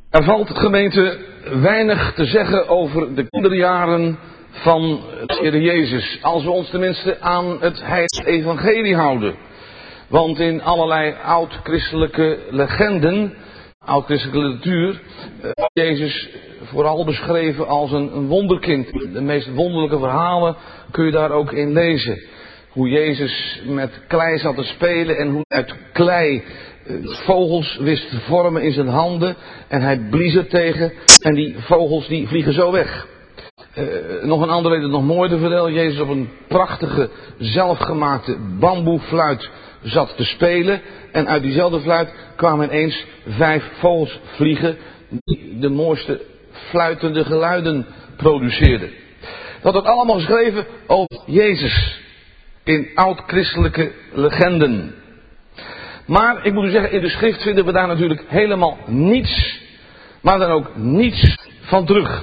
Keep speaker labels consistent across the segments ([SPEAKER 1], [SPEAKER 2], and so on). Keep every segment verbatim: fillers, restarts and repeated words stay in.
[SPEAKER 1] Er valt, gemeente, weinig te zeggen over de kinderjaren van de Heer Jezus. Als we ons tenminste aan het heilige evangelie houden. Want in allerlei oud-christelijke legenden, oud-christelijke literatuur, wordt Jezus vooral beschreven als een, een wonderkind. De meest wonderlijke verhalen kun je daar ook in lezen. Hoe Jezus met klei zat te spelen en hoe hij uit klei vogels wist te vormen in zijn handen. En hij blies er tegen en die vogels die vliegen zo weg. Uh, nog een andere weet het nog mooi te vertellen. Jezus op een prachtige zelfgemaakte bamboefluit zat te spelen. En uit diezelfde fluit kwamen ineens vijf vogels vliegen die de mooiste fluitende geluiden produceerden. Dat wordt allemaal geschreven over Jezus in oud-christelijke legenden. Maar ik moet u zeggen, in de schrift vinden we daar natuurlijk helemaal niets, maar dan ook niets van terug.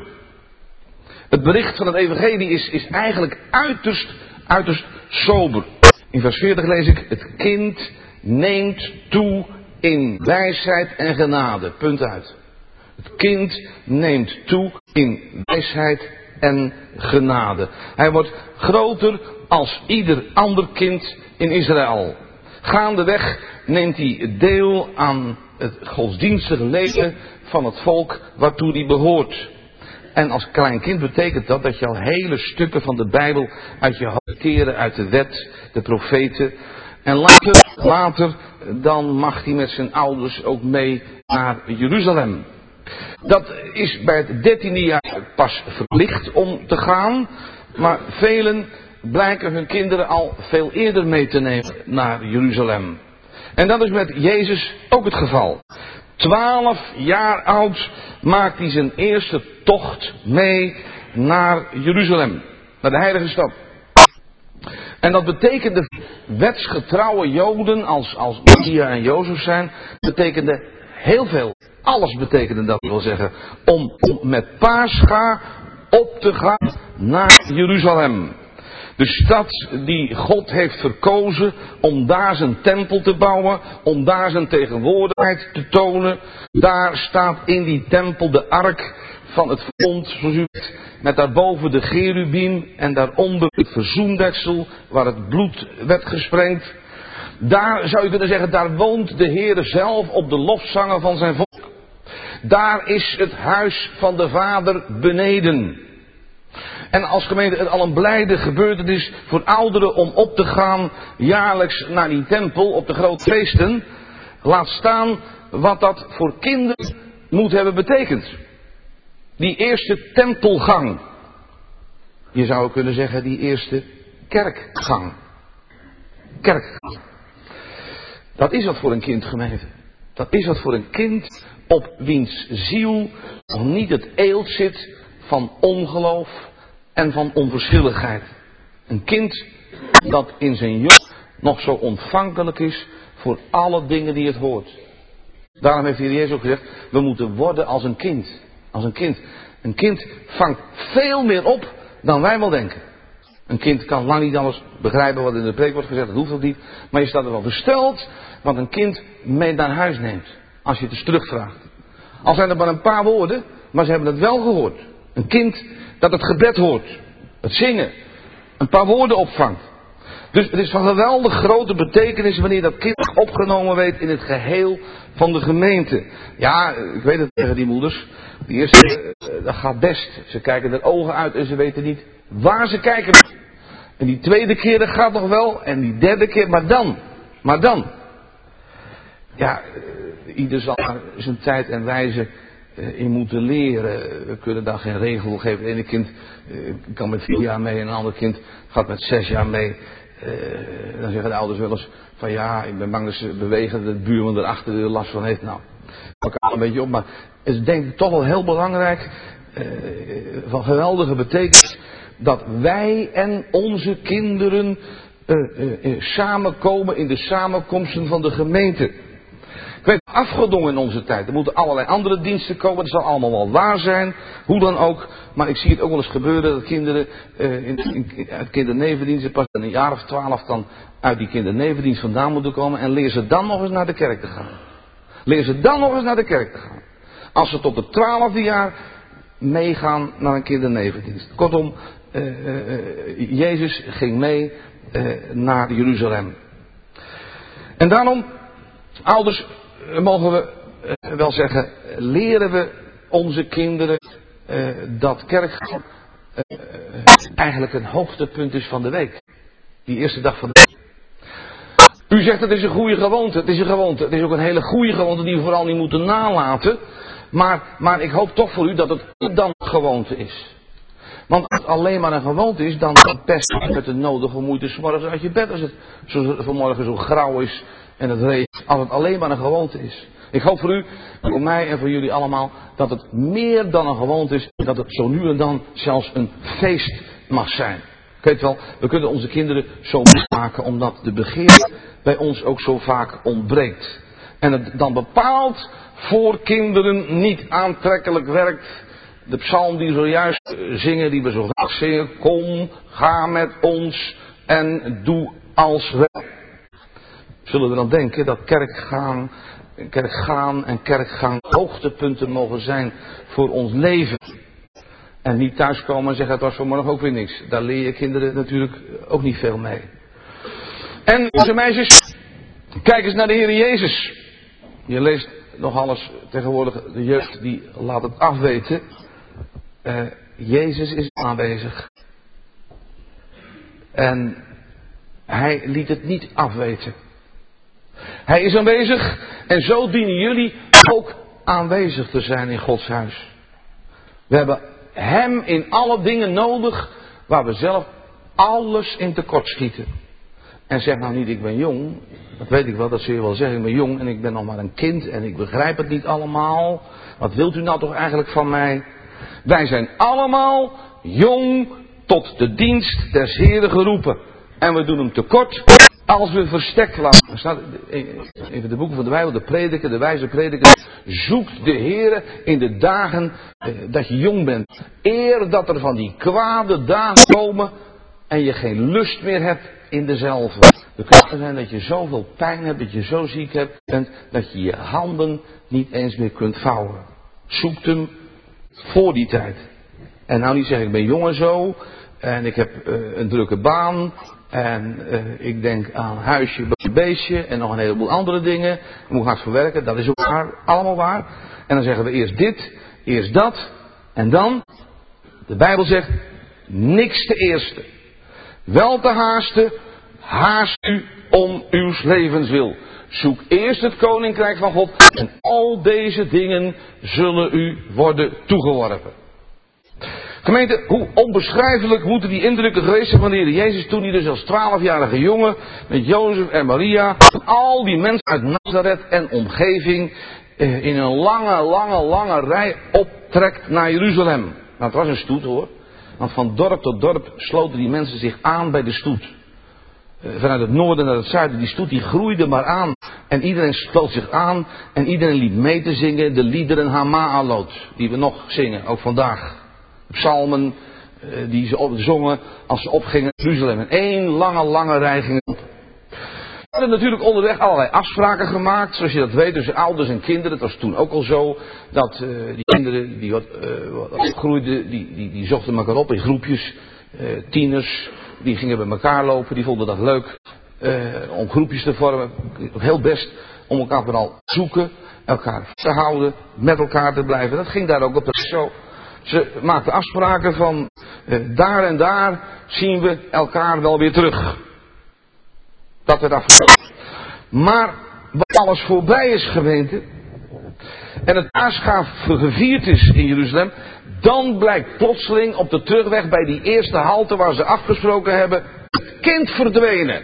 [SPEAKER 1] Het bericht van het evangelie is, is eigenlijk uiterst, uiterst sober. In vers veertig lees ik, het kind neemt toe in wijsheid en genade. Punt uit. Het kind neemt toe in wijsheid en genade. Hij wordt groter als ieder ander kind in Israël. Gaandeweg neemt hij deel aan het godsdienstige leven van het volk waartoe hij behoort. En als klein kind betekent dat dat je al hele stukken van de Bijbel uit je hoofd keren, uit de wet, de profeten. En later, later, dan mag hij met zijn ouders ook mee naar Jeruzalem. Dat is bij het dertiende jaar pas verplicht om te gaan. Maar velen blijken hun kinderen al veel eerder mee te nemen naar Jeruzalem. En dat is met Jezus ook het geval. Twaalf jaar oud maakt hij zijn eerste tocht mee naar Jeruzalem. Naar de heilige stad. En dat betekende wetsgetrouwe Joden als, als Maria en Jozef zijn. Betekende heel veel. Alles betekende dat, wil zeggen. Om, om met Pascha op te gaan naar Jeruzalem. De stad die God heeft verkozen om daar zijn tempel te bouwen, om daar zijn tegenwoordigheid te tonen. Daar staat in die tempel de ark van het verbond, zoals u weet, met daarboven de cherubim en daaronder het verzoendeksel waar het bloed werd gesprengd. Daar zou je kunnen zeggen, daar woont de Heere zelf op de lofzangen van zijn volk. Daar is het huis van de Vader beneden. En als gemeente het al een blijde gebeurtenis voor ouderen om op te gaan jaarlijks naar die tempel op de grote feesten. Laat staan wat dat voor kinderen moet hebben betekend. Die eerste tempelgang. Je zou kunnen zeggen die eerste kerkgang. Kerkgang. Dat is wat voor een kind, gemeente. Dat is wat voor een kind op wiens ziel nog niet het eelt zit van ongeloof en van onverschilligheid. Een kind dat in zijn jeugd nog zo ontvankelijk is voor alle dingen die het hoort. Daarom heeft de Heer Jezus ook gezegd, we moeten worden als een kind. Als een kind. Een kind vangt veel meer op dan wij wel denken. Een kind kan lang niet alles begrijpen wat in de preek wordt gezegd, dat hoeft ook niet. Maar je staat er wel versteld wat een kind mee naar huis neemt. Als je het eens terugvraagt. Al zijn er maar een paar woorden, maar ze hebben het wel gehoord. Een kind dat het gebed hoort. Het zingen. Een paar woorden opvangt. Dus het is van geweldig grote betekenis wanneer dat kind opgenomen weet in het geheel van de gemeente. Ja, ik weet het tegen die moeders. Die eerste, uh, dat gaat best. Ze kijken er ogen uit en ze weten niet waar ze kijken. En die tweede keer dat gaat nog wel. En die derde keer, maar dan. Maar dan. Ja, uh, ieder zal zijn tijd en wijze uh, in moeten leren. We kunnen daar geen regel geven. Het ene kind uh, kan met vier jaar mee en een ander kind gaat met zes jaar mee. Uh, dan zeggen de ouders wel eens van ja, ik ben bang dat ze bewegen, dat de buurman erachter er last van heeft. Nou, pak er een beetje op, maar het is denk ik toch wel heel belangrijk, uh, van geweldige betekenis, dat wij en onze kinderen uh, uh, uh, samenkomen in de samenkomsten van de gemeente. Ik weet, afgedongen in onze tijd. Er moeten allerlei andere diensten komen. Dat zal allemaal wel waar zijn. Hoe dan ook. Maar ik zie het ook wel eens gebeuren dat kinderen uh, in, in, uit kindernevendiensten pas een jaar of twaalf dan uit die kindernevendienst vandaan moeten komen. En leer ze dan nog eens naar de kerk te gaan. Leer ze dan nog eens naar de kerk te gaan. Als ze tot het twaalfde jaar meegaan naar een kindernevendienst. Kortom, uh, uh, Jezus ging mee uh, naar Jeruzalem. En daarom, ouders, mogen we uh, wel zeggen, leren we onze kinderen uh, dat kerkgaan uh, eigenlijk een hoogtepunt is van de week. Die eerste dag van de week. U zegt het is een goede gewoonte. Het is een gewoonte. Het is ook een hele goede gewoonte die we vooral niet moeten nalaten. Maar, maar ik hoop toch voor u dat het dan gewoonte is. Want als het alleen maar een gewoonte is, dan pest je met de nodige moeite 's morgens uit je bed als het zo, vanmorgen zo grauw is en het regent. Als het alleen maar een gewoonte is. Ik hoop voor u, voor mij en voor jullie allemaal, dat het meer dan een gewoonte is. Dat het zo nu en dan zelfs een feest mag zijn. Ik weet wel, we kunnen onze kinderen zo maken omdat de begeerte bij ons ook zo vaak ontbreekt. En het dan bepaald voor kinderen niet aantrekkelijk werkt. De psalm die we zojuist zingen, die we zo graag zingen. Kom, ga met ons en doe als wel. Zullen we dan denken dat kerkgaan, kerkgaan en kerkgang hoogtepunten mogen zijn voor ons leven. En niet thuiskomen en zeggen het was vanmorgen ook weer niks. Daar leer je kinderen natuurlijk ook niet veel mee. En onze meisjes, kijk eens naar de Heer Jezus. Je leest nog alles tegenwoordig, de jeugd die laat het afweten. Uh, Jezus is aanwezig. En hij liet het niet afweten. Hij is aanwezig en zo dienen jullie ook aanwezig te zijn in Gods huis. We hebben hem in alle dingen nodig waar we zelf alles in tekort schieten. En zeg nou niet ik ben jong, dat weet ik wel, dat zul je wel zeggen, ik ben jong en ik ben nog maar een kind en ik begrijp het niet allemaal. Wat wilt u nou toch eigenlijk van mij? Wij zijn allemaal jong tot de dienst des Heren geroepen. En we doen hem tekort als we verstek laten. Er staat in de boeken van de Bijbel, de prediker, de wijze prediker. Zoekt de Heere in de dagen eh, dat je jong bent. Eer dat er van die kwade dagen komen en je geen lust meer hebt in dezelfde. Het kan zijn dat je zoveel pijn hebt, dat je zo ziek hebt, bent, dat je je handen niet eens meer kunt vouwen. Zoekt hem voor die tijd. En nou niet zeggen, ik ben jong en zo. En ik heb uh, een drukke baan. En uh, ik denk aan huisje, beestje. En nog een heleboel andere dingen. Ik moet hard voor werken. Dat is ook waar, allemaal waar. En dan zeggen we eerst dit, eerst dat. En dan, de Bijbel zegt, niks te eerste. Wel te haasten, haast u om uw levenswil. Zoek eerst het koninkrijk van God. En al deze dingen zullen u worden toegeworpen. Gemeente, hoe onbeschrijfelijk moeten die indrukken geweest zijn van de Heer Jezus toen hij dus als twaalfjarige jongen met Jozef en Maria, al die mensen uit Nazareth en omgeving in een lange, lange, lange rij optrekt naar Jeruzalem. Nou, het was een stoet hoor, want van dorp tot dorp sloten die mensen zich aan bij de stoet. Vanuit het noorden naar het zuiden, die stoet die groeide maar aan. En iedereen sloot zich aan en iedereen liep mee te zingen de liederen Hama'alot, die we nog zingen, ook vandaag. Psalmen uh, die ze op, zongen als ze opgingen naar Jeruzalem. En één lange, lange rij ging op. We hadden natuurlijk onderweg allerlei afspraken gemaakt, zoals je dat weet, tussen ouders en kinderen. Het was toen ook al zo dat uh, die kinderen die wat, uh, wat opgroeiden, die, die, die zochten elkaar op in groepjes. Uh, tieners, die gingen bij elkaar lopen, die vonden dat leuk uh, om groepjes te vormen. Heel best om elkaar vooral te zoeken, elkaar te houden, met elkaar te blijven. Dat ging daar ook op. Dat is zo. Ze maakten afspraken van uh, daar en daar zien we elkaar wel weer terug. Dat werd afgesproken. Maar wat alles voorbij is, gemeente, en het Paasgaaf gevierd is in Jeruzalem, dan blijkt plotseling op de terugweg bij die eerste halte waar ze afgesproken hebben, het kind verdwenen.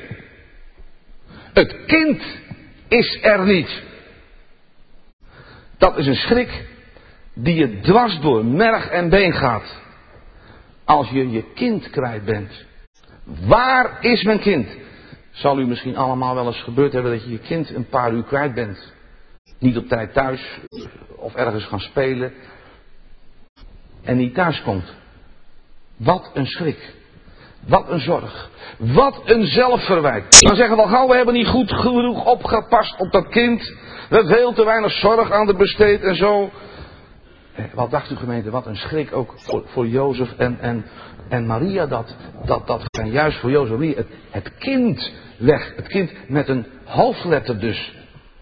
[SPEAKER 1] Het kind is er niet. Dat is een schrik die je dwars door merg en been gaat. Als je je kind kwijt bent. Waar is mijn kind? Zal u misschien allemaal wel eens gebeurd hebben dat je je kind een paar uur kwijt bent. Niet op tijd thuis of ergens gaan spelen. En niet thuis komt. Wat een schrik. Wat een zorg. Wat een zelfverwijt. Dan zeggen we al gauw, we hebben niet goed genoeg opgepast op dat kind. We hebben veel te weinig zorg aan het besteed en zo. Wat dacht u gemeente, wat een schrik ook voor, voor Jozef en, en, en Maria dat, dat, dat en juist voor Jozef en Maria het, het kind weg. Het kind met een hoofdletter dus.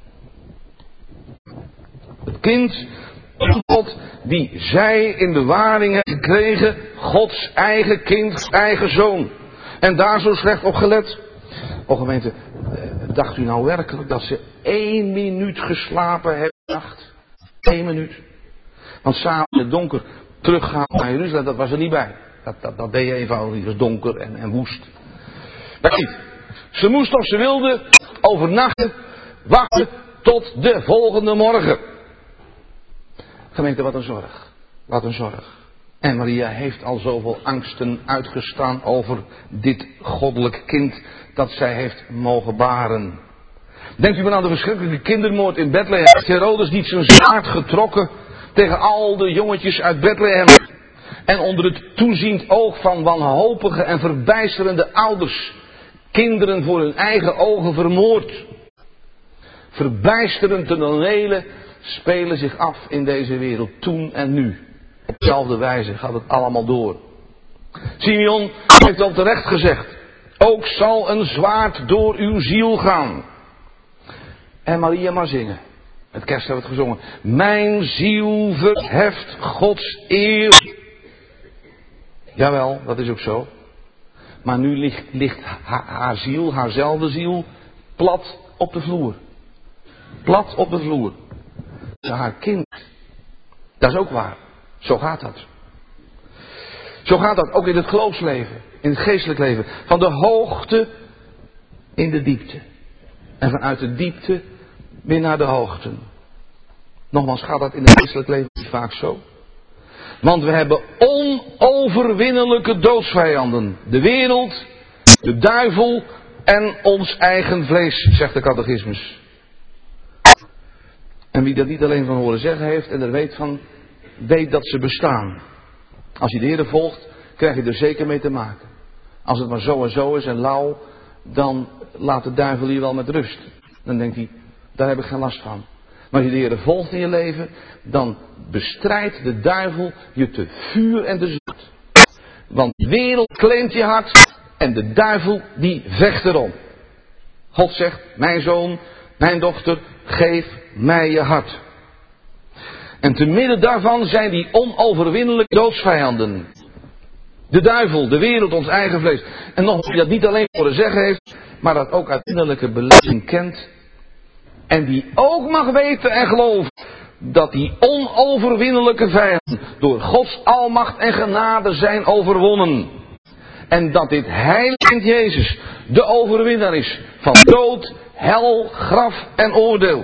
[SPEAKER 1] Het kind van God die zij in bewaring hebben gekregen, Gods eigen kind, eigen zoon. En daar zo slecht op gelet. O gemeente, dacht u nou werkelijk dat ze één minuut geslapen hebben nacht? Eén minuut. Want s'avonds in het donker teruggaan naar Jeruzalem, dat was er niet bij. Dat, dat, dat deed je eenvoudig niet. Het was donker en, en woest. Dat niet. Ze moest of ze wilde overnachten, wachten tot de volgende morgen. Gemeente, wat een zorg. Wat een zorg. En Maria heeft al zoveel angsten uitgestaan over dit goddelijk kind dat zij heeft mogen baren. Denkt u maar aan de verschrikkelijke kindermoord in Bethlehem. Heeft Herodes niet zijn zwaard getrokken tegen al de jongetjes uit Bethlehem? En onder het toeziend oog van wanhopige en verbijsterende ouders kinderen voor hun eigen ogen vermoord. Verbijsterend tonelen spelen zich af in deze wereld, toen en nu. Op dezelfde wijze gaat het allemaal door. Simeon heeft al terecht gezegd, ook zal een zwaard door uw ziel gaan. En Maria maar zingen. Het kerst hebben we het gezongen. Mijn ziel verheft Gods eer. Jawel, dat is ook zo. Maar nu ligt, ligt haar, haar ziel, haarzelfde ziel, plat op de vloer. Plat op de vloer. Haar kind. Dat is ook waar. Zo gaat dat. Zo gaat dat ook in het geloofsleven. In het geestelijk leven. Van de hoogte in de diepte. En vanuit de diepte weer naar de hoogte. Nogmaals, gaat dat in het geestelijk leven niet vaak zo? Want we hebben onoverwinnelijke doodsvijanden. De wereld, de duivel en ons eigen vlees, zegt de catechismus. En wie dat niet alleen van horen zeggen heeft en er weet van, weet dat ze bestaan. Als je de Heer volgt, krijg je er zeker mee te maken. Als het maar zo en zo is en lauw, dan laat de duivel je wel met rust. Dan denkt hij, daar heb ik geen last van. Maar als je de Heer volgt in je leven, dan bestrijdt de duivel je te vuur en te zout. Want de wereld claimt je hart en de duivel die vecht erom. God zegt, mijn zoon, mijn dochter, geef mij je hart. En te midden daarvan zijn die onoverwinnelijke doodsvijanden. De duivel, de wereld, ons eigen vlees. En nog die dat niet alleen voor te zeggen heeft, maar dat ook uit innerlijke beleving kent. En die ook mag weten en geloven dat die onoverwinnelijke vijanden door Gods almacht en genade zijn overwonnen. En dat dit heilige Jezus de overwinnaar is van dood, hel, graf en oordeel.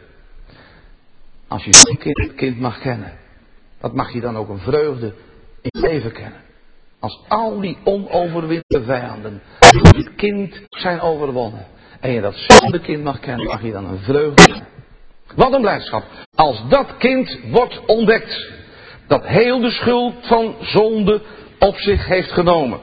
[SPEAKER 1] Als je zo'n kind, kind mag kennen, wat mag je dan ook een vreugde in je leven kennen. Als al die onoverwinnelijke vijanden door dit kind zijn overwonnen. En je dat zonde kind mag kennen, mag je dan een vreugde kennen. Wat een blijdschap. Als dat kind wordt ontdekt. Dat heel de schuld van zonde op zich heeft genomen.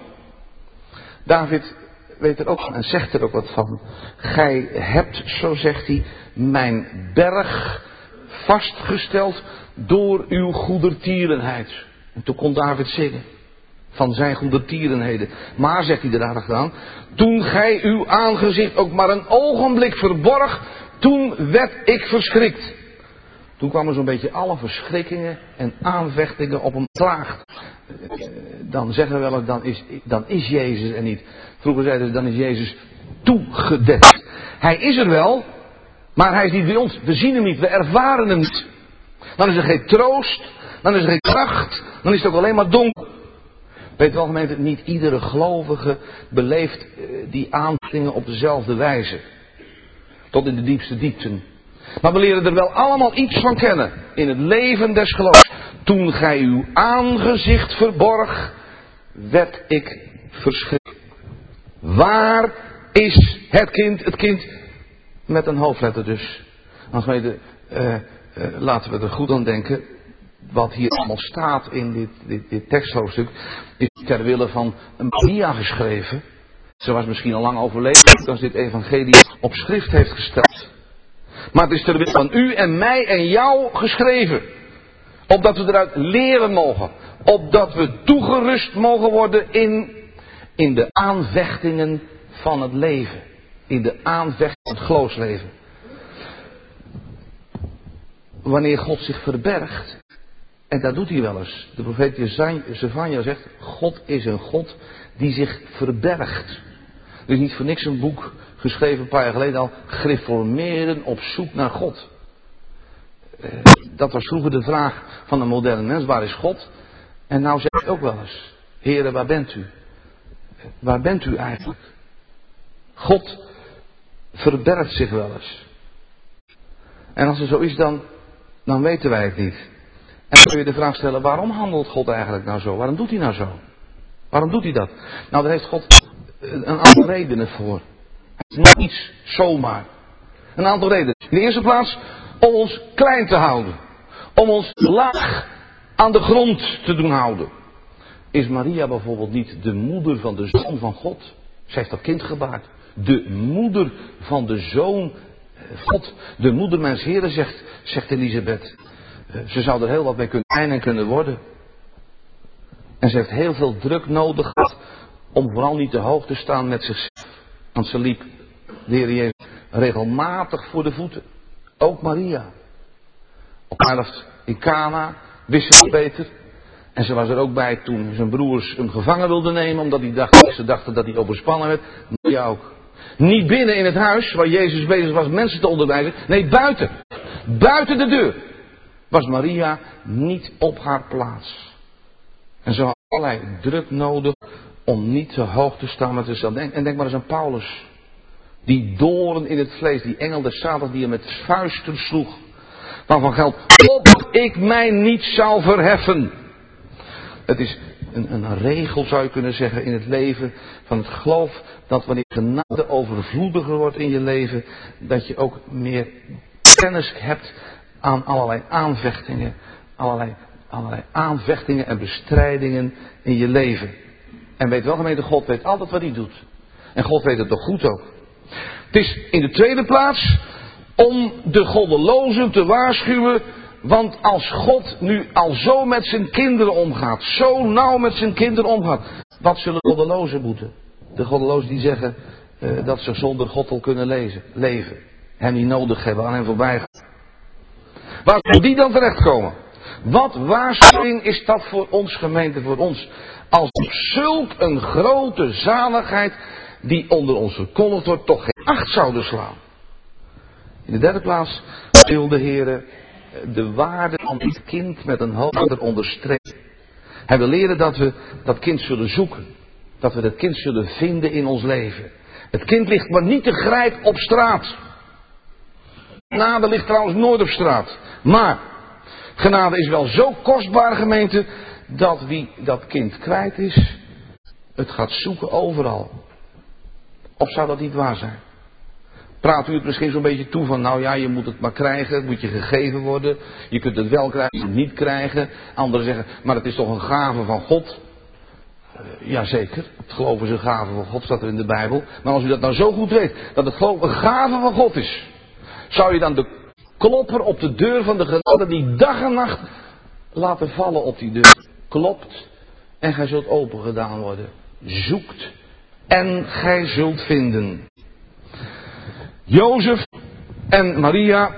[SPEAKER 1] David weet er ook van en zegt er ook wat van. Gij hebt, zo zegt hij, mijn berg vastgesteld door uw goedertierenheid. En toen kon David zingen. Van zijn goedertierenheden. Maar, zegt hij er aardig aan, toen gij uw aangezicht ook maar een ogenblik verborg, toen werd ik verschrikt. Toen kwamen zo'n beetje alle verschrikkingen en aanvechtingen op hem klaagd. Dan zeggen we wel eens, dan is, dan is Jezus er niet. Vroeger zeiden ze, dan is Jezus toegedekt. Hij is er wel, maar hij is niet bij ons. We zien hem niet, we ervaren hem niet. Dan is er geen troost, dan is er geen kracht, dan is het ook alleen maar donker. Weet wel gemeente, niet iedere gelovige beleeft die aanvechtingen op dezelfde wijze. Tot in de diepste diepten. Maar we leren er wel allemaal iets van kennen. In het leven des geloofs. Toen gij uw aangezicht verborg, werd ik verschrikt. Waar is het kind? Het kind met een hoofdletter dus. Als wij uh, uh, laten we er goed aan denken. Wat hier allemaal staat in dit, dit, dit teksthoofdstuk. Is ter wille van een Maria geschreven. Ze was misschien al lang overleden als dit evangelie op schrift heeft gesteld. Maar het is ter wille van u en mij en jou geschreven. Opdat we eruit leren mogen. Opdat we toegerust mogen worden in, in de aanvechtingen van het leven. In de aanvechtingen van het geloofsleven. Wanneer God zich verbergt. En dat doet hij wel eens. De profeet Zefanja zegt, God is een God die zich verbergt. Er is niet voor niks een boek geschreven een paar jaar geleden al, gereformeerden op zoek naar God. Dat was vroeger de vraag van een moderne mens, waar is God? En nou zegt hij ook wel eens, Heere, waar bent u? Waar bent u eigenlijk? God verbergt zich wel eens. En als het zo is, dan, dan weten wij het niet. En dan kun je de vraag stellen, waarom handelt God eigenlijk nou zo? Waarom doet hij nou zo? Waarom doet hij dat? Nou, daar heeft God een aantal redenen voor. Hij doet niets zomaar. Een aantal redenen. In de eerste plaats om ons klein te houden. Om ons laag aan de grond te doen houden. Is Maria bijvoorbeeld niet de moeder van de Zoon van God? Zij heeft dat kind gebaard. De moeder van de Zoon God. De moeder mijns Heren, zegt, zegt Elisabeth. Ze zou er heel wat mee kunnen zijn en kunnen worden. En ze heeft heel veel druk nodig gehad om vooral niet te hoog te staan met zichzelf. Want ze liep de Heer Jezus regelmatig voor de voeten. Ook Maria. Op bruiloft in Cana wist ze het beter. En ze was er ook bij toen zijn broers hem gevangen wilden nemen. Omdat die dachten, ze dachten dat hij overspannen werd. Maria ook. Niet binnen in het huis waar Jezus bezig was mensen te onderwijzen. Nee, buiten. Buiten de deur. Was Maria niet op haar plaats. En ze had allerlei druk nodig om niet te hoog te staan met zichzelf. En denk maar eens aan Paulus. Die doorn in het vlees, die engel des Satans die hem met vuisten sloeg. Waarvan geldt, opdat ik mij niet zou verheffen. Het is een, een regel, zou je kunnen zeggen, in het leven van het geloof. Dat wanneer genade overvloediger wordt in je leven. Dat je ook meer kennis hebt aan allerlei aanvechtingen. Allerlei, allerlei aanvechtingen en bestrijdingen in je leven. En weet wel, gemeente, God weet altijd wat hij doet. En God weet het toch goed ook. Het is in de tweede plaats om de goddelozen te waarschuwen. Want als God nu al zo met zijn kinderen omgaat, zo nauw met zijn kinderen omgaat, wat zullen de goddelozen moeten? De goddelozen die zeggen uh, dat ze zonder God al kunnen lezen, leven. Hem niet nodig hebben, aan hem voorbij gaan. Waar zullen die dan terechtkomen? Wat waarschuwing is dat voor ons, gemeente, voor ons? Als zulk een grote zaligheid die onder ons verkondigd wordt, toch geen acht zouden slaan. In de derde plaats wil de Heer de waarde van dit kind met een hoofd onderstrepen. Hij wil leren dat we dat kind zullen zoeken. Dat we dat kind zullen vinden in ons leven. Het kind ligt maar niet te grijpen op straat. Genade ligt trouwens nooit op straat. Maar genade is wel zo kostbaar, gemeente, dat wie dat kind kwijt is, het gaat zoeken overal. Of zou dat niet waar zijn? Praat u het misschien zo'n beetje toe van, nou ja, je moet het maar krijgen, het moet je gegeven worden. Je kunt het wel krijgen, je kunt het niet krijgen. Anderen zeggen, maar het is toch een gave van God? Uh, Jazeker, het geloof is een gave van God, staat er in de Bijbel. Maar als u dat nou zo goed weet, dat het geloof een gave van God is, zou je dan de klopper op de deur van de genade die dag en nacht laten vallen op die deur? Klopt en gij zult open gedaan worden. Zoekt en gij zult vinden. Jozef en Maria,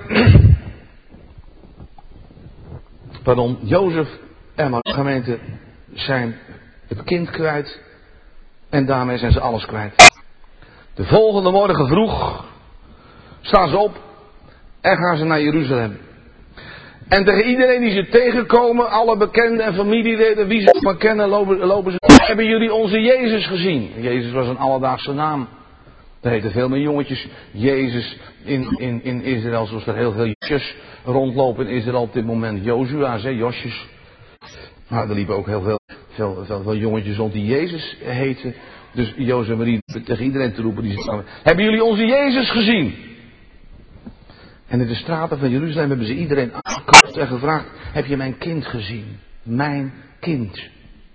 [SPEAKER 1] pardon, Jozef en Maria, gemeente, zijn het kind kwijt en daarmee zijn ze alles kwijt. De volgende morgen vroeg staan ze op en gaan ze naar Jeruzalem. En tegen iedereen die ze tegenkomen, alle bekenden en familieleden, wie ze maar kennen, lopen, lopen ze. Hebben jullie onze Jezus gezien? Jezus was een alledaagse naam. Er heten veel meer jongetjes Jezus in, in, in Israël, zoals er heel veel Josjes rondlopen in Israël op dit moment. Jozua's, hè, Josjes. Maar er liepen ook heel veel, veel, veel, veel jongetjes rond die Jezus heten. Dus Jozef en Marie tegen iedereen te roepen, die zeggen, hebben jullie onze Jezus gezien? En in de straten van Jeruzalem hebben ze iedereen aangeklopt en gevraagd, heb je mijn kind gezien? Mijn kind.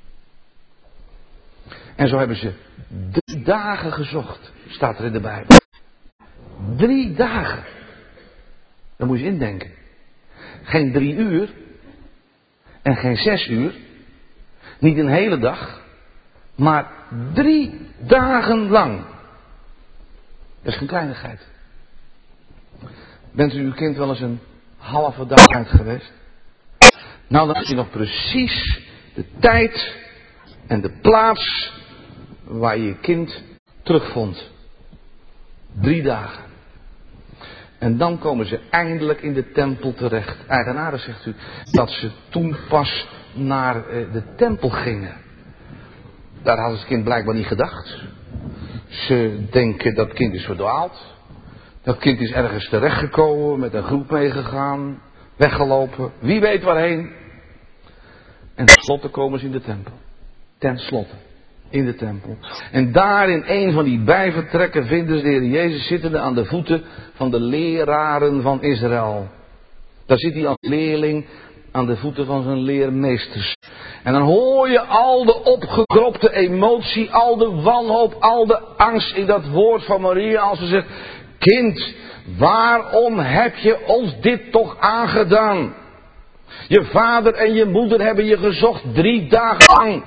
[SPEAKER 1] En zo hebben ze drie dagen gezocht, staat er in de Bijbel. Drie dagen. Daar moet je indenken. Geen drie uur, En geen zes uur. Niet een hele dag. Maar drie dagen lang. Dat is geen kleinigheid. Bent u uw kind wel eens een halve dag uit geweest? Nou, dan heb je nog precies de tijd en de plaats waar je je kind terugvond. Drie dagen. En dan komen ze eindelijk in de tempel terecht. Eigenaardig, zegt u, dat ze toen pas naar de tempel gingen. Daar hadden ze het kind blijkbaar niet gedacht. Ze denken dat kind is verdwaald. Dat kind is ergens terechtgekomen, met een groep meegegaan, weggelopen, wie weet waarheen. En tenslotte komen ze in de tempel. Ten slotte, in de tempel. En daar in een van die bijvertrekken vinden ze de Heer Jezus zittende aan de voeten van de leraren van Israël. Daar zit hij als leerling aan de voeten van zijn leermeesters. En dan hoor je al de opgekropte emotie, al de wanhoop, al de angst in dat woord van Maria als ze zegt: kind, waarom heb je ons dit toch aangedaan? Je vader en je moeder hebben je gezocht drie dagen lang.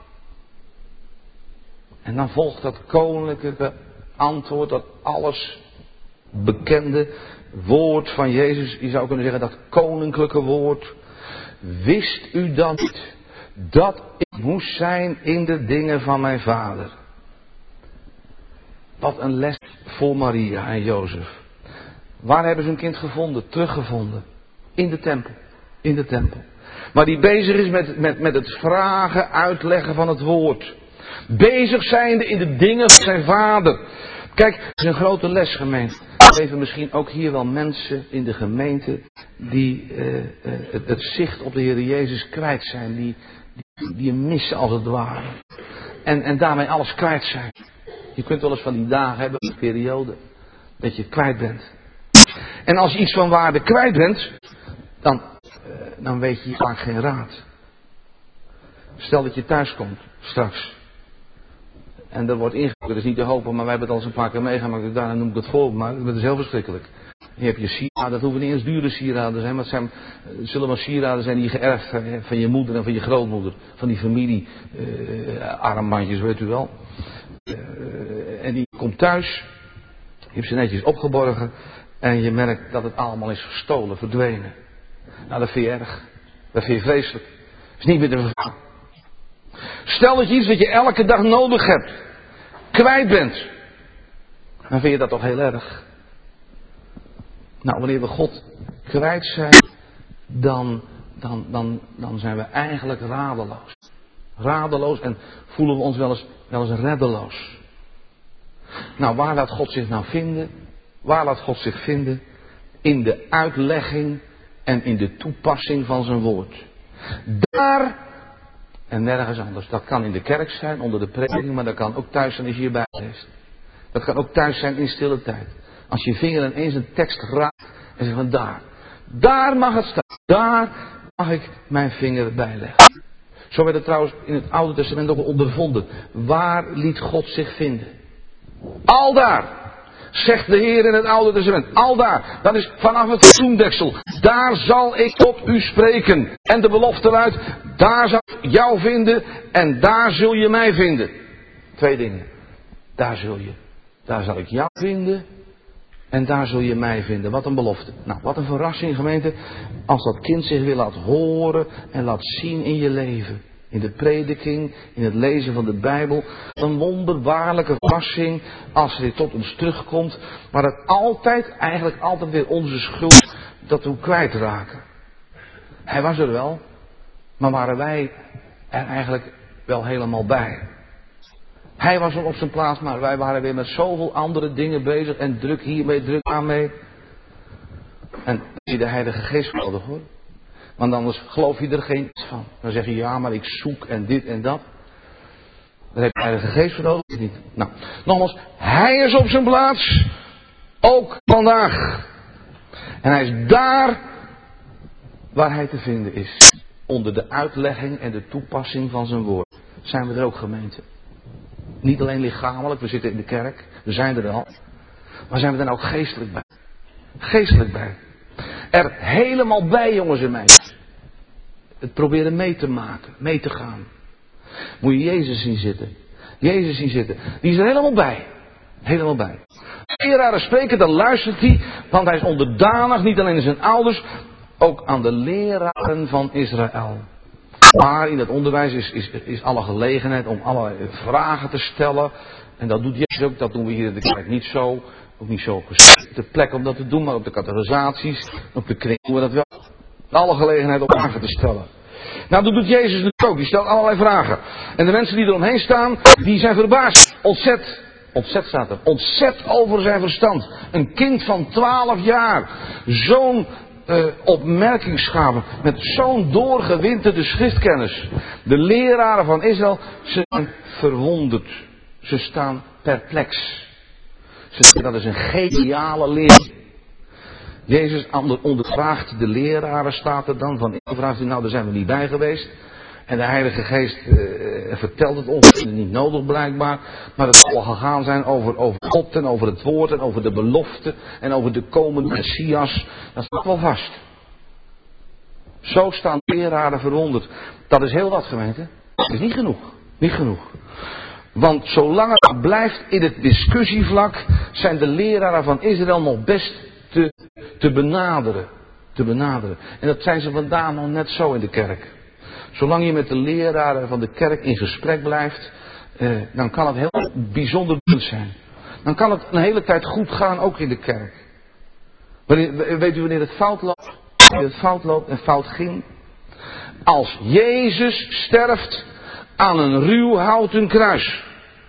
[SPEAKER 1] En dan volgt dat koninklijke antwoord, dat alles bekende woord van Jezus. Je zou kunnen zeggen dat koninklijke woord. Wist u dan niet dat ik moest zijn in de dingen van mijn vader? Wat een les voor Maria en Jozef. Waar hebben ze hun kind gevonden? Teruggevonden. In de tempel. In de tempel. Maar die bezig is met, met, met het vragen, uitleggen van het woord. Bezig zijnde in de dingen van zijn vader. Kijk, het is een grote les, gemeente. Er leven misschien ook hier wel mensen in de gemeente die uh, uh, het, het zicht op de Heer Jezus kwijt zijn. Die, die, die hem missen als het ware. En, en daarmee alles kwijt zijn. Je kunt wel eens van die dagen hebben, een periode, dat je kwijt bent. En als je iets van waarde kwijt bent, dan, uh, dan weet je vaak geen raad. Stel dat je thuis komt, straks. En er wordt ingekomen, dat is niet te hopen, maar wij hebben het al eens een paar keer meegemaakt. Dus daarna noem ik het voorbeeld, maar dat is heel verschrikkelijk. Je hebt je sieraden, dat hoeven niet eens dure sieraden te zijn, maar het, zijn, het zullen wel sieraden zijn die je geërfd hebt van je moeder en van je grootmoeder. Van die familie, uh, armbandjes, weet u wel. Uh, en die komt thuis, je hebt ze netjes opgeborgen en je merkt dat het allemaal is gestolen, verdwenen. Nou, dat vind je erg. Dat vind je vreselijk. Dat is niet meer te vervangen. Stel dat je iets wat je elke dag nodig hebt, kwijt bent. Dan vind je dat toch heel erg. Nou, wanneer we God kwijt zijn, dan, dan, dan, dan zijn we eigenlijk radeloos. Radeloos en voelen we ons wel eens, wel eens reddeloos. Nou, waar laat God zich nou vinden? Waar laat God zich vinden? In de uitlegging en in de toepassing van zijn woord. Daar en nergens anders. Dat kan in de kerk zijn, onder de prediking, maar dat kan ook thuis zijn als je hierbij leest. Dat kan ook thuis zijn in stille tijd. Als je vinger ineens een tekst raakt en zegt van daar. Daar mag het staan. Daar mag ik mijn vinger bij leggen. Zo werd het trouwens in het Oude Testament ook ondervonden. Waar liet God zich vinden? Aldaar. Zegt de Heer in het Oude Testament. Aldaar. Dat is vanaf het toendeksel. Daar zal ik tot u spreken. En de belofte luidt. Daar zal ik jou vinden. En daar zul je mij vinden. Twee dingen. Daar zul je. Daar zal ik jou vinden. En daar zul je mij vinden. Wat een belofte. Nou, wat een verrassing, gemeente. Als dat kind zich weer laat horen en laat zien in je leven. In de prediking, in het lezen van de Bijbel. Een wonderbaarlijke verrassing als hij tot ons terugkomt. Maar het altijd, eigenlijk altijd weer onze schuld dat we hem kwijtraken. Hij was er wel, maar waren wij er eigenlijk wel helemaal bij. Hij was er op zijn plaats, maar wij waren weer met zoveel andere dingen bezig. En druk hiermee, druk daarmee. En zie de Heilige Geest nodig, hoor. Want anders geloof je er geen van. Dan zeg je ja, maar ik zoek en dit en dat. Daar heb je de Heilige Geest voor nodig. Niet. Nou, nogmaals, hij is op zijn plaats. Ook vandaag. En hij is daar waar hij te vinden is. Onder de uitlegging en de toepassing van zijn woord. Zijn we er ook, gemeente? Niet alleen lichamelijk, we zitten in de kerk. We zijn er al. Maar zijn we dan ook geestelijk bij? Geestelijk bij. Er helemaal bij, jongens en meisjes. het proberen mee te maken, mee te gaan. Moet je Jezus zien zitten. Jezus zien zitten. Die is er helemaal bij. Helemaal bij. Als leraren spreken, dan luistert hij, want hij is onderdanig, niet alleen aan zijn ouders, ook aan de leraren van Israël. Maar in dat onderwijs is, is, is alle gelegenheid om allerlei vragen te stellen. En dat doet Jezus ook, dat doen we hier in de kerk niet zo. Ook niet zo op de plek om dat te doen, maar op de categorisaties, op de kring doen we dat wel. Alle gelegenheid om vragen te stellen. Nou, dat doet Jezus natuurlijk ook. Die stelt allerlei vragen. En de mensen die eromheen staan, die zijn verbaasd. Ontzet. Ontzet staat er. Ontzet over zijn verstand. Een kind van twaalf jaar. Zo'n uh, opmerkingsgave. Met zo'n doorgewinterde schriftkennis. De leraren van Israël, ze zijn verwonderd. Ze staan perplex. Ze zeggen, dat is een geniale leer. Jezus ondervraagt de leraren, staat er dan. Van vraagt hij, nou daar zijn we niet bij geweest. En de Heilige Geest uh, vertelt het ons, niet nodig blijkbaar. Maar het zal gegaan zijn over, over God en over het woord en over de belofte. En over de komende Messias. Dat staat wel vast. Zo staan de leraren verwonderd. Dat is heel wat, gemeente. Dat is niet genoeg. Niet genoeg. Want zolang het blijft in het discussievlak, zijn de leraren van Israël nog best te, te benaderen. Te benaderen. En dat zijn ze vandaag nog net zo in de kerk. Zolang je met de leraren van de kerk in gesprek blijft, eh, dan kan het heel bijzonder zijn. Dan kan het een hele tijd goed gaan, ook in de kerk. Wanneer, weet u wanneer het fout loopt? Wanneer het fout loopt en fout ging? Als Jezus sterft aan een ruw houten kruis.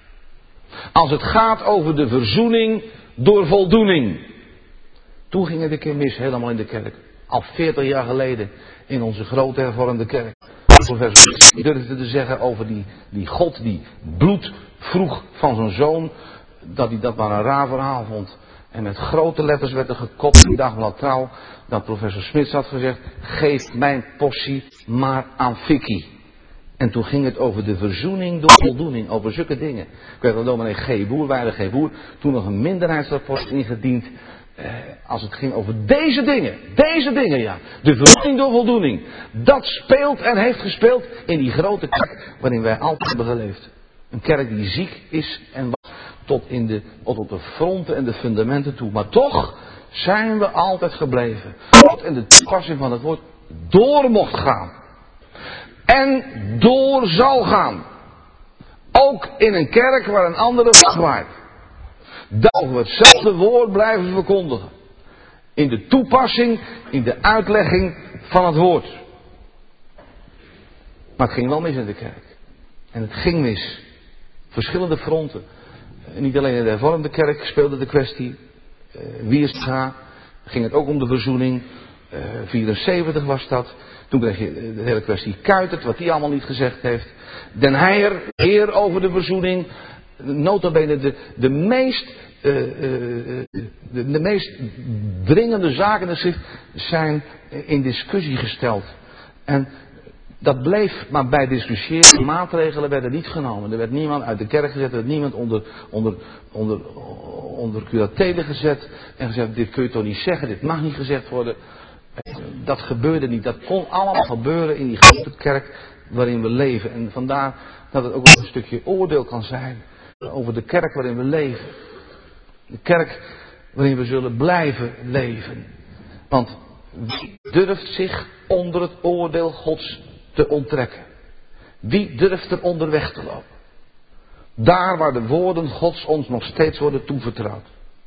[SPEAKER 1] Als het gaat over de verzoening door voldoening. Toen ging het een keer mis, helemaal in de kerk. Al veertig jaar geleden in onze grote hervormde kerk. Professor durfde te zeggen over die, die God die bloed vroeg van zijn zoon. Dat hij dat maar een raar verhaal vond. En met grote letters werd er gekopt in Dagblad Trouw. Dat professor Smits had gezegd. Geef mijn portie maar aan Vicky. En toen ging het over de verzoening door voldoening. Over zulke dingen. Ik weet dat dominee G. Boer, Weiler G. Boer. Toen nog een minderheidsrapport ingediend. Eh, als het ging over deze dingen. Deze dingen, ja. De verzoening door voldoening. Dat speelt en heeft gespeeld in die grote kerk waarin wij altijd hebben geleefd. Een kerk die ziek is en tot, in de, tot op de fronten en de fundamenten toe. Maar toch zijn we altijd gebleven. Tot in de toepassing van het woord door mocht gaan. En door zal gaan. Ook in een kerk waar een andere vlag waait. Dat we hetzelfde woord blijven verkondigen. In de toepassing, in de uitlegging van het woord. Maar het ging wel mis in de kerk. En het ging mis. Verschillende fronten. Niet alleen in de hervormde kerk speelde de kwestie. Uh, Wierstra ging het ook om de verzoening. Uh, vierenzeventig was dat. Toen kreeg je de hele kwestie Kuitert, wat hij allemaal niet gezegd heeft. Den Heijer, heer over de verzoening. Nota bene de, de meest, uh, uh, de, de meest dringende zaken in de schrift zijn in discussie gesteld. En dat bleef maar bij discussiëren. Maatregelen werden niet genomen. Er werd niemand uit de kerk gezet. Er werd niemand onder, onder, onder, onder curatele gezet. En gezegd, dit kun je toch niet zeggen. Dit mag niet gezegd worden. Dat gebeurde niet. Dat kon allemaal gebeuren in die grote kerk waarin we leven. En vandaar dat het ook wel een stukje oordeel kan zijn over de kerk waarin we leven. De kerk waarin we zullen blijven leven. Want wie durft zich onder het oordeel Gods te onttrekken? Wie durft er onderweg te lopen? Daar waar de woorden Gods ons nog steeds worden toevertrouwd.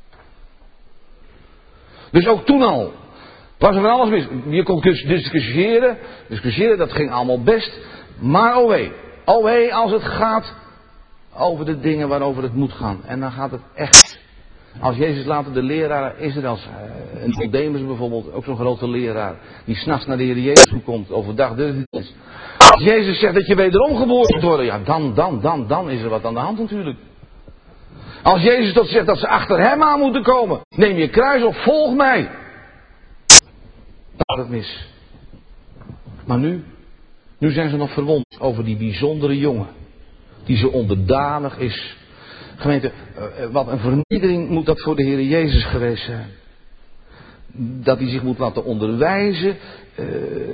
[SPEAKER 1] Dus ook toen al was er van alles mis. Je kon discussiëren. Discussiëren, dat ging allemaal best. Maar oh wee. Oh wee als het gaat over de dingen waarover het moet gaan. En dan gaat het echt. Als Jezus later de leraar Israëls, en Nicodemus bijvoorbeeld, ook zo'n grote leraar, die 's nachts naar de Heer Jezus toe komt, overdag durft hij ons. Als Jezus zegt dat je wederom geboren moet worden, ja dan, dan, dan, dan is er wat aan de hand natuurlijk. Als Jezus tot zegt dat ze achter hem aan moeten komen, neem je kruis op, volg mij. Dan gaat het mis. Maar nu, nu zijn ze nog verwond over die bijzondere jongen, die zo onderdanig is. Gemeente, wat een vernedering moet dat voor de Heer Jezus geweest zijn. dat hij zich moet laten onderwijzen. Uh,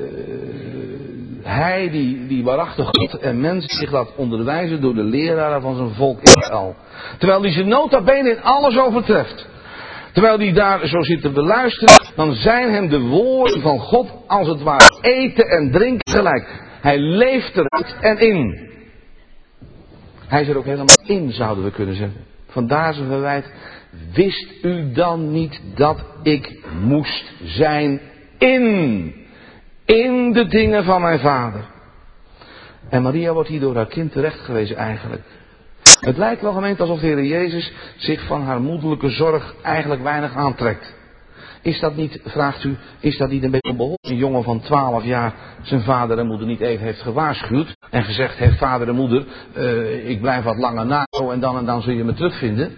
[SPEAKER 1] hij die, die waarachtig God en mens zich laat onderwijzen door de leraren van zijn volk Israël. Terwijl hij zijn nota bene in alles overtreft. Terwijl hij daar zo zit te beluisteren, dan zijn hem de woorden van God als het ware eten en drinken gelijk. Hij leeft eruit en in. Hij is er ook helemaal in, zouden we kunnen zeggen. Vandaar zijn verwijt. Wist u dan niet dat ik moest zijn in, in de dingen van mijn vader? En Maria wordt hier door haar kind terechtgewezen eigenlijk. Het lijkt wel gemeente alsof de Heer Jezus zich van haar moederlijke zorg eigenlijk weinig aantrekt. Is dat niet, vraagt u, is dat niet een beetje onbeholpen? Een jongen van twaalf jaar zijn vader en moeder niet even heeft gewaarschuwd. En gezegd heeft vader en moeder, uh, ik blijf wat langer na en dan en dan zul je me terugvinden.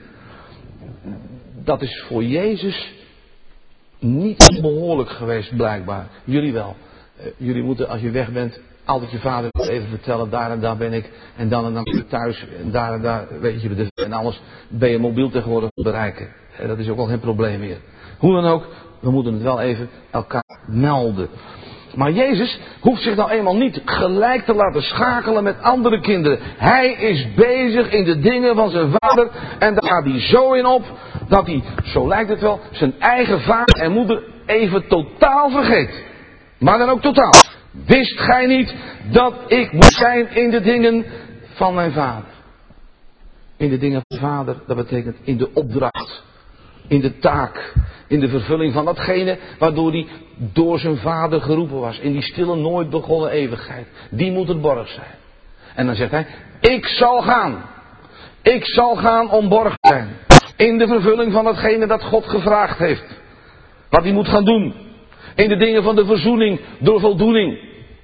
[SPEAKER 1] Dat is voor Jezus niet onbehoorlijk geweest blijkbaar. Jullie wel. Uh, jullie moeten als je weg bent altijd je vader even vertellen, daar en daar ben ik. En dan en dan ben ik thuis. En daar en daar weet je. En alles ben je mobiel tegenwoordig bereiken. En dat is ook al geen probleem meer. Hoe dan ook, we moeten het wel even elkaar melden. Maar Jezus hoeft zich nou eenmaal niet gelijk te laten schakelen met andere kinderen. Hij is bezig in de dingen van zijn vader. En daar gaat hij zo in op, dat hij, zo lijkt het wel, zijn eigen vader en moeder even totaal vergeet. Maar dan ook totaal. Wist gij niet dat ik moet zijn in de dingen van mijn vader? In de dingen van mijn vader, dat betekent in de opdracht. In de taak. In de vervulling van datgene waardoor hij door zijn vader geroepen was. In die stille nooit begonnen eeuwigheid. Die moet het borg zijn. En dan zegt hij, ik zal gaan. Ik zal gaan om borg te zijn. In de vervulling van datgene dat God gevraagd heeft. Wat hij moet gaan doen. In de dingen van de verzoening door voldoening.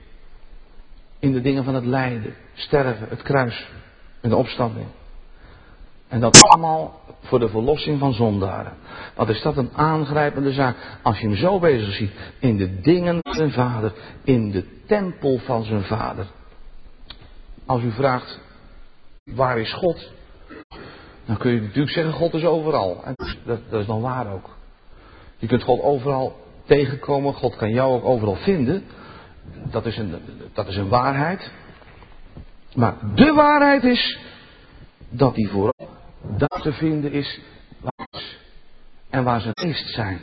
[SPEAKER 1] In de dingen van het lijden, sterven, het kruis en de opstanding. En dat allemaal voor de verlossing van zondaren. Wat is dat een aangrijpende zaak. Als je hem zo bezig ziet. In de dingen van zijn vader. In de tempel van zijn vader. Als u vraagt, waar is God? Dan kun je natuurlijk zeggen, God is overal. En dat, dat is dan waar ook. Je kunt God overal tegenkomen. God kan jou ook overal vinden. Dat is een, dat is een waarheid. Maar de waarheid is dat hij vooral daar te vinden is waar is en waar zijn geest zijn.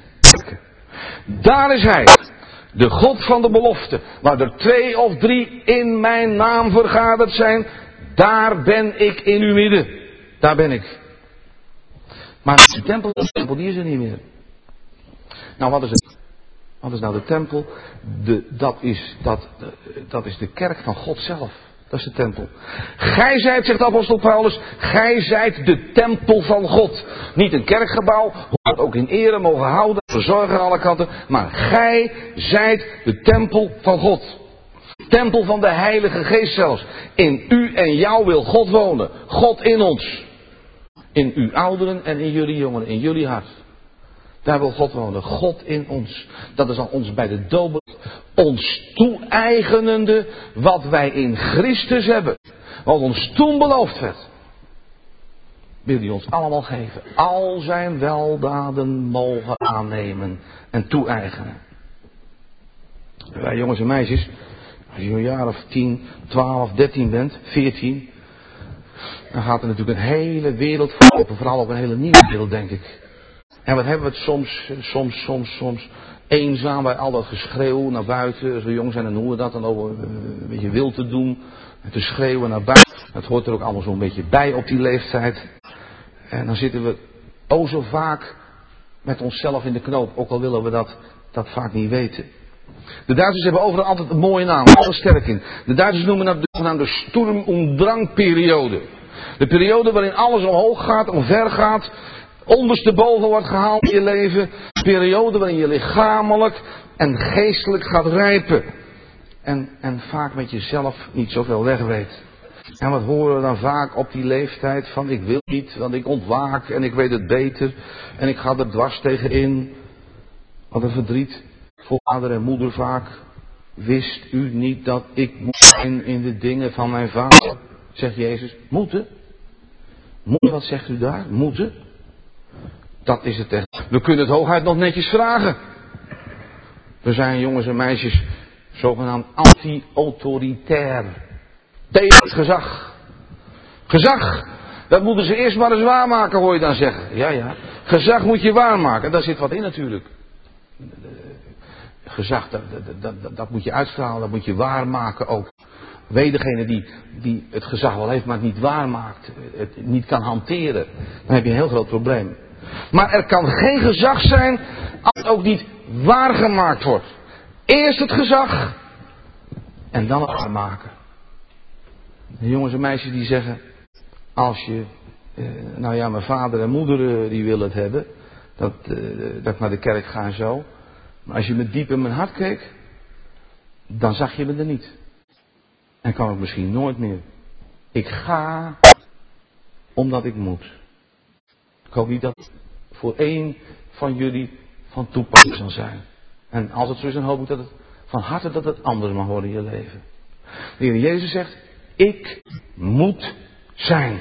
[SPEAKER 1] Daar is hij, de God van de belofte, waar er twee of drie in mijn naam vergaderd zijn, daar ben ik in uw midden. Daar ben ik. Maar de tempel, de tempel die is er niet meer. Nou, wat is het? Wat is nou de tempel? De, dat, is, dat, dat is de kerk van God zelf. Dat is de tempel. Gij zijt, zegt apostel Paulus, gij zijt de tempel van God. Niet een kerkgebouw, hoort ook in ere mogen houden, verzorgen aan alle kanten. Maar gij zijt de tempel van God. Tempel van de Heilige Geest zelfs. In u en jou wil God wonen. God in ons. In uw ouderen en in jullie jongeren, in jullie hart. Daar wil God wonen. God in ons. Dat is al ons bij de doop. Ons toe-eigenende wat wij in Christus hebben. Wat ons toen beloofd werd. Wil hij ons allemaal geven. Al zijn weldaden mogen aannemen en toe-eigenen. Wij jongens en meisjes. Als je een jaar of tien, twaalf, dertien bent, veertien. Dan gaat er natuurlijk een hele wereld voor open. Vooral ook een hele nieuwe wereld, denk ik. En wat hebben we het soms, soms, soms, soms eenzaam bij al dat geschreeuw naar buiten. Als we jong zijn, dan noemen we dat dan over een beetje wild te doen. En te schreeuwen naar buiten. Dat hoort er ook allemaal zo'n beetje bij op die leeftijd. En dan zitten we o zo vaak met onszelf in de knoop. Ook al willen we dat, dat vaak niet weten. De Duitsers hebben overal altijd een mooie naam. Heel sterk in. De Duitsers noemen dat de zogenaamde Sturm- und Drang-periode. De periode waarin alles omhoog gaat, omver gaat. Ondersteboven wordt gehaald in je leven. Een periode waarin je lichamelijk en geestelijk gaat rijpen. En, en vaak met jezelf niet zoveel weg weet. En wat horen we dan vaak op die leeftijd van ik wil niet, want ik ontwaak en ik weet het beter. En ik ga er dwars tegen in. Wat een verdriet voor vader en moeder vaak. Wist u niet dat ik moet zijn in de dingen van mijn vader? Zegt Jezus. Moeten? Moeten, wat zegt u daar? Moeten? Dat is het echt. We kunnen het hooguit nog netjes vragen. We zijn jongens en meisjes zogenaamd anti-autoritair. Tegen het gezag. Gezag, dat moeten ze eerst maar eens waarmaken, hoor je dan zeggen. Ja, ja. Gezag moet je waarmaken. Daar zit wat in natuurlijk. Gezag, dat, dat, dat, dat moet je uitstralen, dat moet je waarmaken ook. Weet degene die, die het gezag wel heeft, maar het niet waarmaakt, het niet kan hanteren, dan heb je een heel groot probleem. Maar er kan geen gezag zijn als het ook niet waargemaakt wordt. Eerst het gezag en dan het waarmaken. De jongens en meisjes die zeggen, als je, eh, nou ja, mijn vader en moeder eh, die willen het hebben, dat, eh, dat ik naar de kerk ga en zo. Maar als je me diep in mijn hart keek, dan zag je me er niet. En kan het misschien nooit meer. Ik ga omdat ik moet. Ik hoop niet dat het voor één van jullie van toepassing zal zijn. En als het zo is, dan hoop ik dat het van harte dat het anders mag worden in je leven. De Heer Jezus zegt, ik moet zijn.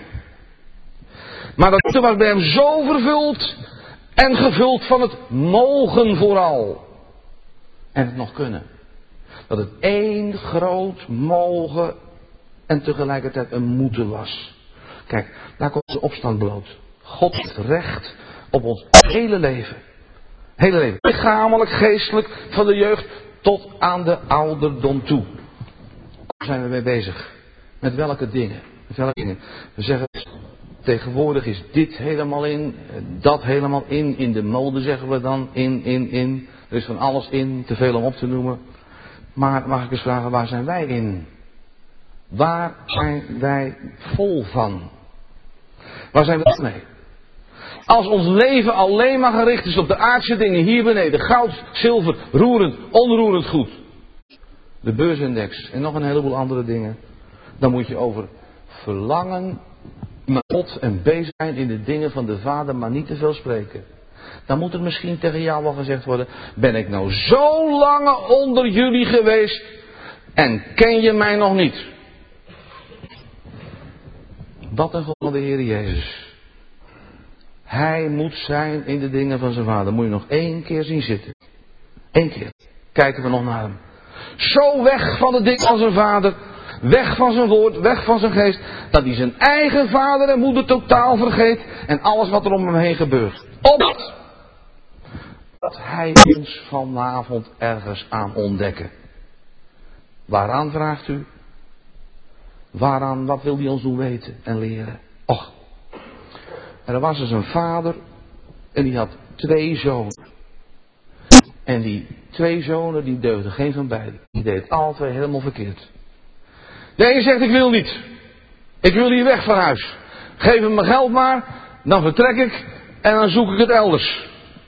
[SPEAKER 1] Maar dat was bij hem zo vervuld en gevuld van het mogen vooral. En het nog kunnen. Dat het één groot mogen en tegelijkertijd een moeten was. Kijk, daar komt de opstand bloot. God heeft recht op ons hele leven. Hele leven. Lichamelijk, geestelijk, van de jeugd tot aan de ouderdom toe. Daar zijn we mee bezig. Met welke dingen? Met welke dingen? We zeggen, tegenwoordig is dit helemaal in, dat helemaal in. In de mode zeggen we dan, in, in, in. Er is van alles in, te veel om op te noemen. Maar mag ik eens vragen, waar zijn wij in? Waar zijn wij vol van? Waar zijn we mee? Als ons leven alleen maar gericht is op de aardse dingen hier beneden. Goud, zilver, roerend, onroerend goed. De beursindex en nog een heleboel andere dingen. Dan moet je over verlangen naar God en bezig zijn in de dingen van de Vader, maar niet te veel spreken. Dan moet er misschien tegen jou wel gezegd worden, ben ik nou zo lang onder jullie geweest en ken je mij nog niet? Wat een God van de Heer Jezus. Hij moet zijn in de dingen van zijn Vader. Moet je nog één keer zien zitten. Eén keer. Kijken we nog naar hem. Zo weg van de dingen van zijn Vader. Weg van zijn woord. Weg van zijn geest. Dat hij zijn eigen vader en moeder totaal vergeet. En alles wat er om hem heen gebeurt. Opdat dat hij ons vanavond ergens aan ontdekken. Waaraan vraagt u? Waaraan, wat wil hij ons doen weten en leren? Och. Er was dus een vader en die had twee zonen. En die twee zonen die deugden geen van beiden. Die deed alle twee helemaal verkeerd. De een zegt ik wil niet. Ik wil hier weg van huis. Geef hem mijn geld maar. Dan vertrek ik. En dan zoek ik het elders.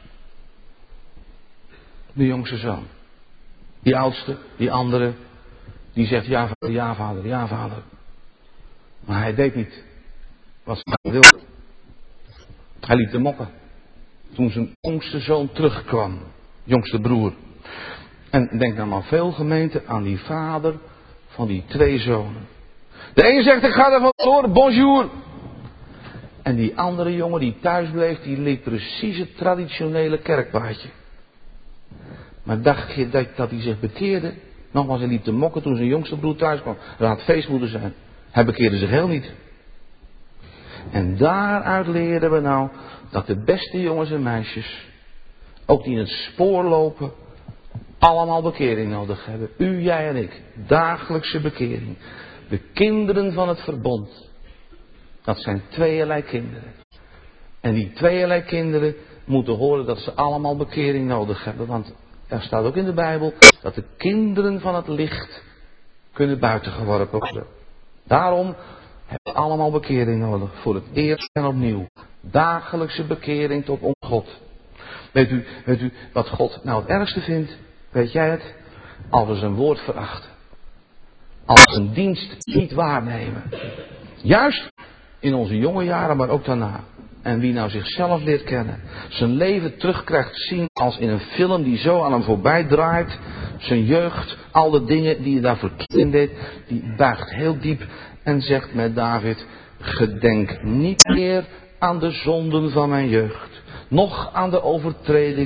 [SPEAKER 1] De jongste zoon. Die oudste. Die andere. Die zegt ja vader, ja vader, ja vader. Maar hij deed niet wat ze wilde. Hij liet de mokken. Toen zijn jongste zoon terugkwam. Jongste broer. En denk nou maar veel gemeenten aan die vader van die twee zonen. De een zegt ik ga er vandoor, bonjour. En die andere jongen die thuis bleef, die liep precies het traditionele kerkpaadje. Maar dacht je dat, dat hij zich bekeerde? Nogmaals, hij liep te mokken toen zijn jongste broer thuis kwam. Dat had feest moeten zijn. Hij bekeerde zich heel niet. En daaruit leerden we nou dat de beste jongens en meisjes, ook die in het spoor lopen, allemaal bekering nodig hebben. U, jij en ik. Dagelijkse bekering. De kinderen van het verbond. Dat zijn tweeërlei kinderen. En die tweeërlei kinderen moeten horen dat ze allemaal bekering nodig hebben. Want er staat ook in de Bijbel dat de kinderen van het licht kunnen buitengeworpen worden. Daarom hebben we allemaal bekering nodig. Voor het eerst en opnieuw. Dagelijkse bekering tot ons God. Weet u, weet u wat God nou het ergste vindt? Weet jij het? Als we zijn woord verachten. Als we zijn dienst niet waarnemen. Juist in onze jonge jaren, maar ook daarna. En wie nou zichzelf leert kennen. Zijn leven terugkrijgt zien als in een film die zo aan hem voorbij draait. Zijn jeugd, al de dingen die hij daar verkeerd in deed. Die buigt heel diep en zegt met David. Gedenk niet meer aan de zonden van mijn jeugd. Noch aan de overtredingen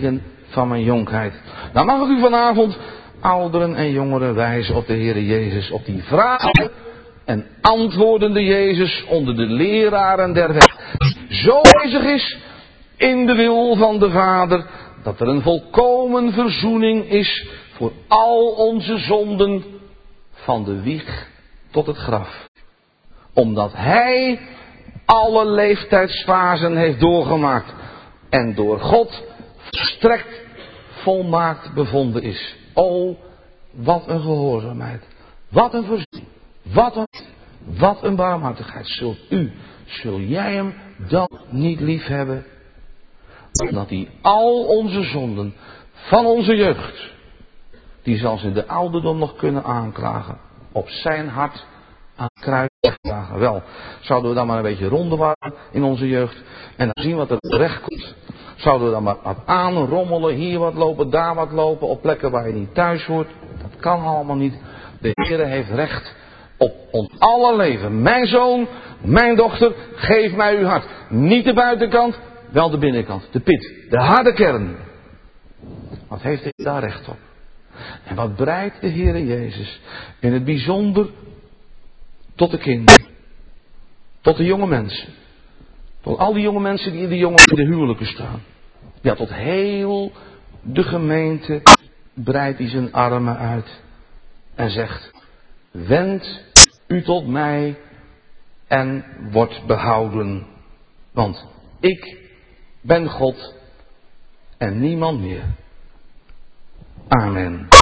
[SPEAKER 1] van mijn jonkheid. Nou mag ik u vanavond, ouderen en jongeren, wijzen op de Heere Jezus, op die vragen en antwoordende Jezus onder de leraren der weg. Zo bezig is in de wil van de Vader, dat er een volkomen verzoening is voor al onze zonden van de wieg tot het graf. Omdat Hij alle leeftijdsfasen heeft doorgemaakt en door God volstrekt volmaakt bevonden is. O, wat een gehoorzaamheid. Wat een verzoening. Wat een, wat een barmhartigheid. Zult u, zul jij hem dan niet lief hebben? Omdat hij al onze zonden van onze jeugd, die zelfs in de ouderdom nog kunnen aanklagen, op zijn hart aan het kruis dragen. Wel, zouden we dan maar een beetje rondewaren in onze jeugd en dan zien wat er terecht komt. Zouden we dan maar wat aanrommelen, hier wat lopen, daar wat lopen, op plekken waar je niet thuis hoort. Dat kan allemaal niet. De Heere heeft recht op ons alle leven. Mijn zoon, mijn dochter, geef mij uw hart. Niet de buitenkant, wel de binnenkant. De pit, de harde kern. Wat heeft hij daar recht op? En wat breidt de Heere Jezus in het bijzonder tot de kinderen. Tot de jonge mensen. Tot al die jonge mensen die in de jonge in de huwelijken staan. Ja, tot heel de gemeente breidt hij zijn armen uit. En zegt, wend u tot mij en word behouden. Want ik ben God en niemand meer. Amen.